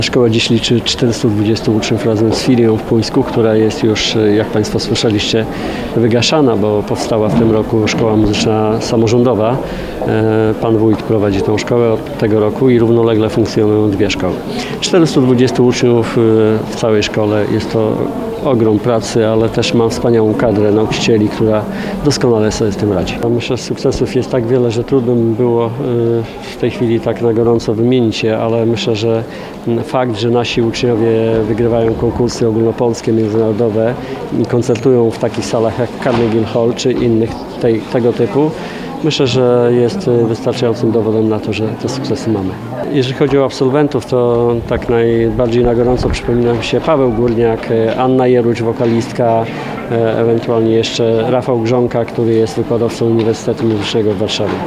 Szkoła dziś liczy 420 uczniów razem z filią w Puńsku, która jest już, jak Państwo słyszeliście, wygaszana, bo powstała w tym roku szkoła muzyczna samorządowa. Pan wójt prowadzi tę szkołę od tego roku i równolegle funkcjonują dwie szkoły. 420 uczniów w całej szkole, jest to ogrom pracy, ale też mam wspaniałą kadrę nauczycieli, która doskonale sobie z tym radzi. Myślę, że sukcesów jest tak wiele, że trudno by było w tej chwili tak na gorąco wymienić je, ale myślę, że fakt, że nasi uczniowie wygrywają konkursy ogólnopolskie, międzynarodowe i koncertują w takich salach jak Carnegie Hall czy innych tego typu, myślę, że jest wystarczającym dowodem na to, że te sukcesy mamy. Jeżeli chodzi o absolwentów, to tak najbardziej na gorąco przypomina mi się Paweł Górniak, Anna Jeruć, wokalistka, ewentualnie jeszcze Rafał Grzonka, który jest wykładowcą Uniwersytetu Muzycznego w Warszawie.